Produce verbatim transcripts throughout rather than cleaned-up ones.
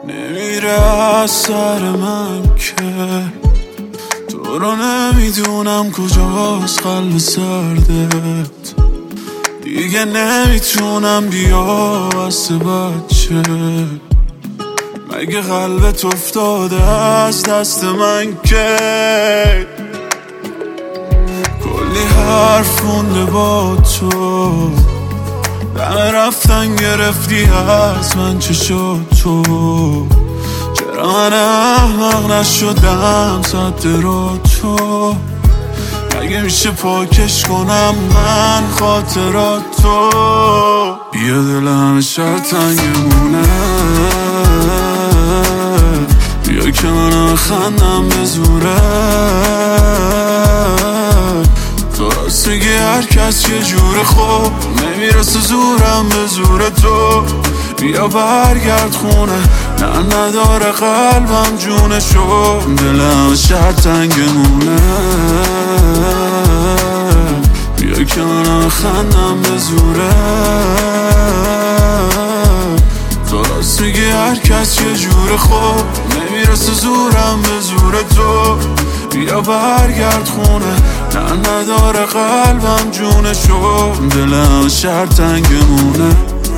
نمیره از سر من که تو رو نمیدونم کجاست قلب سردت. دیگه نمیتونم بیا واسه بچه، مگه قلبت افتاده از دست من که کلی حرف مونده با تو، دم رفتن گرفتی از من چه شد تو؟ چرا من احمق نشدم صد رو تو؟ مگه میشه پاکش کنم من خاطراتو؟ بیا دلم شب تنگمونه، بیا که من خندم به زوره. تو راست میگی هر کس یه جوره، خوب نمیرسه زورم به زور تو. بیا برگرد خونه، نه نداره قلبم جونشو. دلم شهر تنگمونه، بیا که من خندم به زوره. تو راست میگی هر کس یه جوره، خوب نمیرسه زورم به زور تو. بیا برگرد خونه، نه نداره قلبم جونشو. دلم شهر تنگمونه.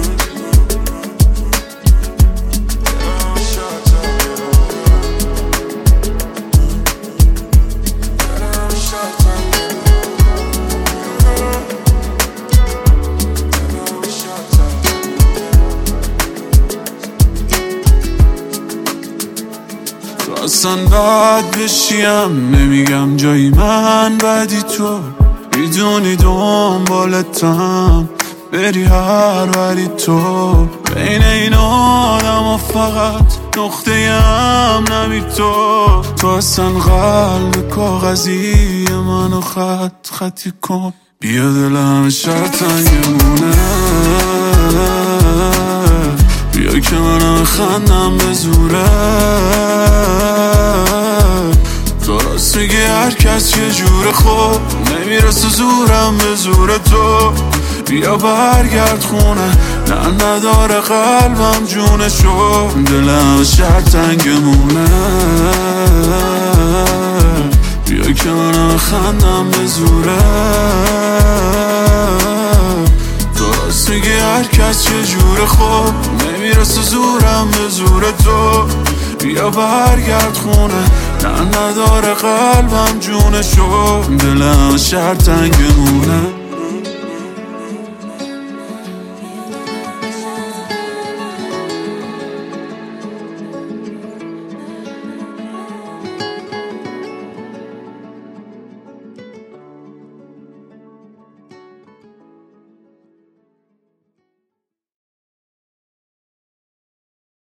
تو اصلا بد بشیم نمیگم جایی من بدی، تو میدونی دنبالتم بری هر وری. تو بین این آدم و فقط نقطه ام نمی تو. تو اصلا قلب کاغذی منو خط خطی کن. بیا دلم شهر تنگمونه، بیا که من خندم به زوره. تو راست میگی هر کس یه جوره، خوب نمیرسه زورم به زور تو. بیا برگرد خونه، نه نداره قلبم جونشو. دلم شهر تنگمونه، بیا که من خندم به زوره. تو راست میگی هر کس یه جوره، خوب نمیرسه زورم به زور تو. بیا برگرد خونه، نه نداره قلبم جونشو. دلم شهر تنگمونه.